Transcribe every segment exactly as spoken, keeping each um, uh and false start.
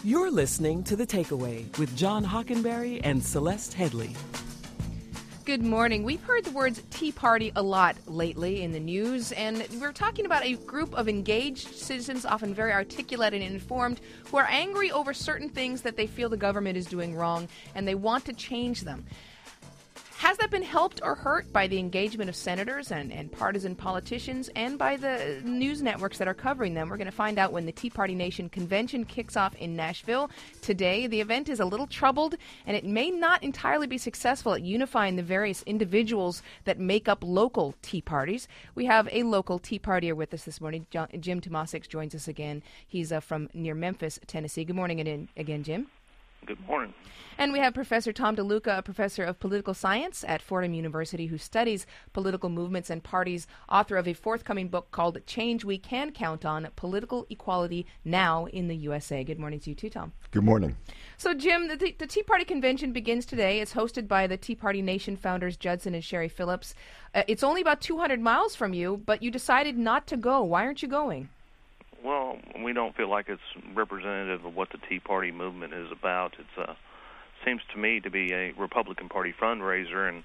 You're listening to The Takeaway with John Hockenberry and Celeste Headley. Good morning. We've heard the words Tea Party a lot lately in the news, and we're talking about a group of engaged citizens, often very articulate and informed, who are angry over certain things that they feel the government is doing wrong, and they want to change them. Has that been helped or hurt by the engagement of senators and, and partisan politicians and by the news networks that are covering them? We're going to find out when the Tea Party Nation convention kicks off in Nashville today. The event is a little troubled, and it may not entirely be successful at unifying the various individuals that make up local Tea Parties. We have a local Tea Partier with us this morning. John, Jim Tomasic joins us again. He's uh, from near Memphis, Tennessee. Good morning again, again, Jim. Good morning. And we have Professor Tom DeLuca, a professor of political science at Fordham University who studies political movements and parties, author of a forthcoming book called Change We Can Count On, Political Equality Now in the U S A. Good morning to you too, Tom. Good morning. So, Jim, the, the Tea Party Convention begins today. It's hosted by the Tea Party Nation founders Judson and Sherry Phillips. Uh, it's only about two hundred miles from you, but you decided not to go. Why aren't you going? Well, we don't feel like it's representative of what the Tea Party movement is about. It uh, seems to me to be a Republican Party fundraiser, and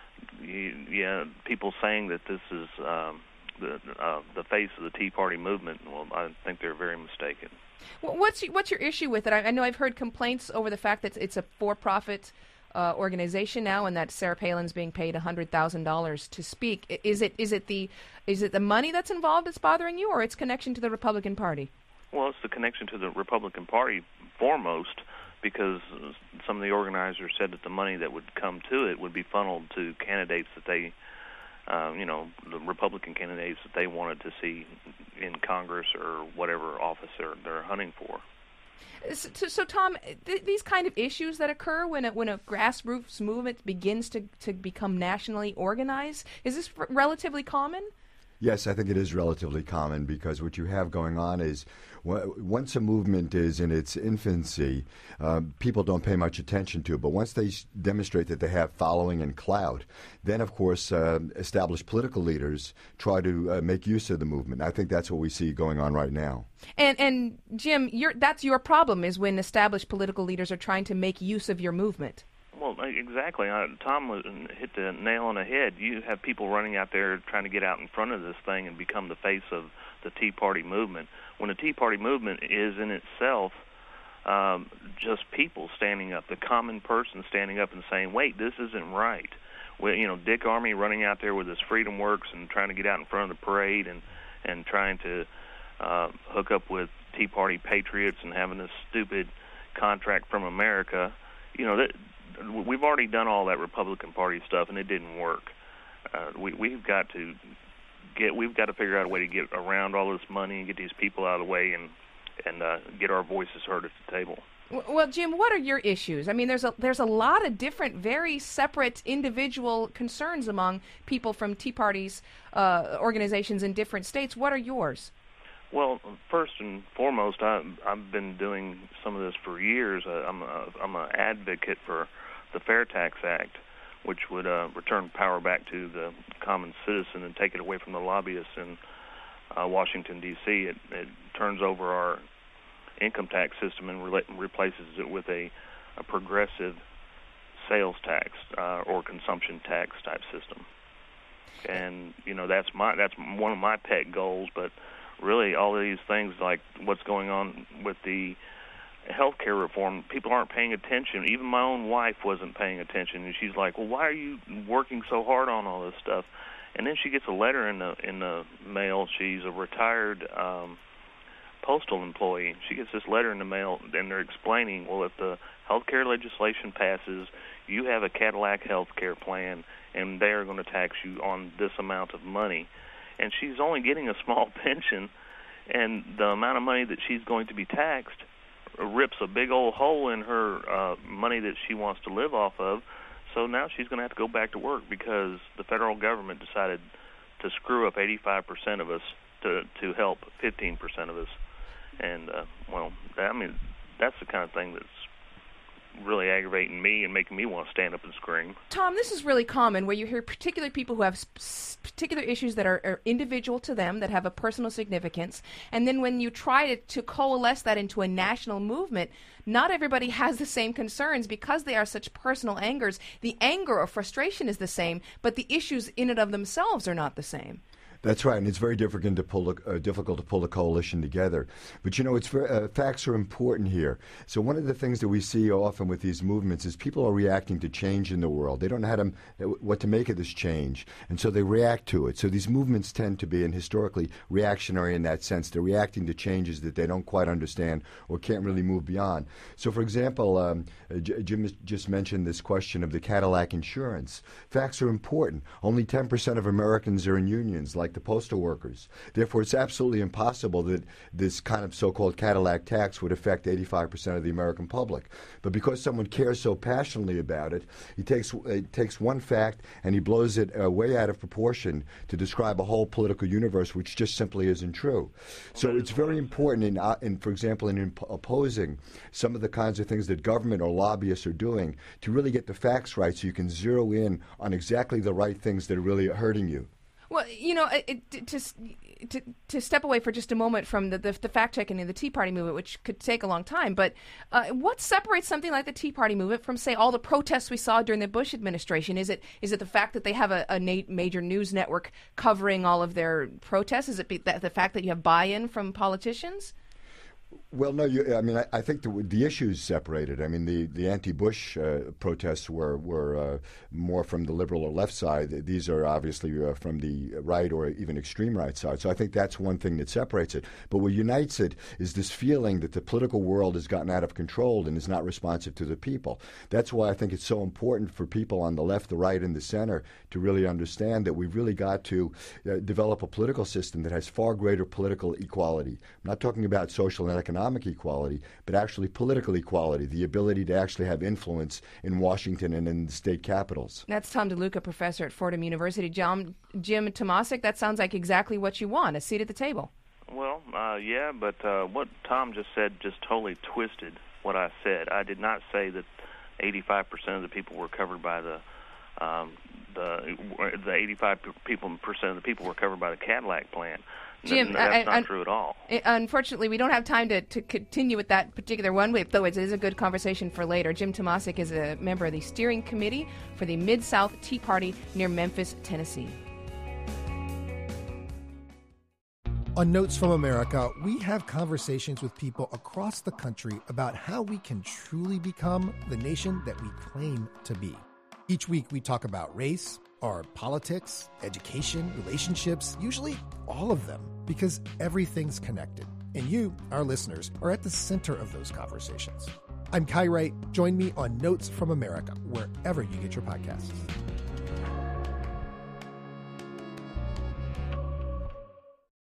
yeah, people saying that this is um, the uh, the face of the Tea Party movement. Well, I think they're very mistaken. Well, what's what's your issue with it? I, I know I've heard complaints over the fact that it's a for-profit Uh, organization now, and that Sarah Palin's being paid a hundred thousand dollars to speak. Is it is it the is it the money that's involved that's bothering you, or its connection to the Republican Party? Well, it's the connection to the Republican Party foremost, because some of the organizers said that the money that would come to it would be funneled to candidates that they, uh, you know, the Republican candidates that they wanted to see in Congress or whatever office they're, they're hunting for. So, so Tom, th- these kind of issues that occur when a, when a grassroots movement begins to, to become nationally organized, is this r- relatively common? Yes, I think it is relatively common, because what you have going on is w- once a movement is in its infancy, uh, people don't pay much attention to it. But once they s- demonstrate that they have following and clout, then, of course, uh, established political leaders try to uh, make use of the movement. I think that's what we see going on right now. And, and Jim, you're, that's your problem, is when established political leaders are trying to make use of your movement. Well, exactly. Uh, Tom hit the nail on the head. You have people running out there trying to get out in front of this thing and become the face of the Tea Party movement, when the Tea Party movement is in itself um, just people standing up, the common person standing up and saying, wait, this isn't right. Well, you know, Dick Armey running out there with his Freedom Works and trying to get out in front of the parade and, and trying to uh, hook up with Tea Party patriots and having this stupid contract from America. You know, that we've already done all that Republican Party stuff, and it didn't work. Uh, we, we've got to get, we've got to figure out a way to get around all this money and get these people out of the way and and uh, get our voices heard at the table. Well, Jim, what are your issues? I mean, there's a there's a lot of different, very separate individual concerns among people from Tea Parties uh, organizations in different states. What are yours? Well, first and foremost, I, I've been doing some of this for years. Uh, I'm a, I'm an advocate for the Fair Tax Act, which would uh, return power back to the common citizen and take it away from the lobbyists in uh, Washington, D C It, it turns over our income tax system and re- replaces it with a, a progressive sales tax uh, or consumption tax type system. And you know, that's my that's one of my pet goals. But really, all of these things, like what's going on with the healthcare reform, people aren't paying attention. Even my own wife wasn't paying attention, and she's like, "Well, why are you working so hard on all this stuff?" And then she gets a letter in the in the mail. She's a retired um, postal employee. She gets this letter in the mail, and they're explaining, well, if the healthcare legislation passes, you have a Cadillac healthcare plan, and they are going to tax you on this amount of money. And she's only getting a small pension, and the amount of money that she's going to be taxed rips a big old hole in her uh, money that she wants to live off of. So now she's going to have to go back to work because the federal government decided to screw up eighty-five percent of us to to help fifteen percent of us. And, uh, well, I mean, that's the kind of thing that's really aggravating me and making me want to stand up and scream. Tom, this is really common where you hear particular people who have sp- particular issues that are, are individual to them, that have a personal significance, and then when you try to, to coalesce that into a national movement, not everybody has the same concerns because they are such personal angers. The anger or frustration is the same, but the issues in and of themselves are not the same. That's right, and it's very difficult to pull a, uh, difficult to pull a coalition together. But you know, it's very, uh, facts are important here. So one of the things that we see often with these movements is people are reacting to change in the world. They don't know how to, what to make of this change, and so they react to it. So these movements tend to be, and historically, reactionary in that sense. They're reacting to changes that they don't quite understand or can't really move beyond. So, for example, um, Jim just mentioned this question of the Cadillac insurance. Facts are important. Only ten percent of Americans are in unions, like the postal workers. Therefore, it's absolutely impossible that this kind of so-called Cadillac tax would affect eighty-five percent of the American public. But because someone cares so passionately about it, he takes uh, takes one fact and he blows it uh, way out of proportion to describe a whole political universe, which just simply isn't true. So it's very important, in, uh, in for example, in imp- opposing some of the kinds of things that government or lobbyists are doing, to really get the facts right so you can zero in on exactly the right things that are really hurting you. Well, you know, it, to, to to step away for just a moment from the, the, the fact-checking and the Tea Party movement, which could take a long time, but uh, what separates something like the Tea Party movement from, say, all the protests we saw during the Bush administration? Is it is it the fact that they have a, a na- major news network covering all of their protests? Is it be that, the fact that you have buy-in from politicians? Well, no, you, I mean, I, I think the, the issues separated. I mean, the, the anti-Bush uh, protests were, were uh, more from the liberal or left side. These are obviously uh, from the right or even extreme right side. So I think that's one thing that separates it. But what unites it is this feeling that the political world has gotten out of control and is not responsive to the people. That's why I think it's so important for people on the left, the right, and the center to really understand that we've really got to uh, develop a political system that has far greater political equality. I'm not talking about social and economic equality, but actually political equality, the ability to actually have influence in Washington and in the state capitals. That's Tom DeLuca, professor at Fordham University. John, Jim Tomasic, that sounds like exactly what you want, a seat at the table. Well, uh, yeah, but uh, what Tom just said just totally twisted what I said. I did not say that eighty-five percent of the people were covered by the um, the the eighty-five people percent of the people were covered by the Cadillac plan. Jim, that's I, not I, true at all. Unfortunately, we don't have time to, to continue with that particular one, though it is a good conversation for later. Jim Tomasic is a member of the steering committee for the Mid-South Tea Party near Memphis, Tennessee. On Notes from America, we have conversations with people across the country about how we can truly become the nation that we claim to be. Each week, we talk about race, our politics, education, relationships, usually all of them, because everything's connected. And you, our listeners, are at the center of those conversations. I'm Kai Wright. Join me on Notes from America, wherever you get your podcasts.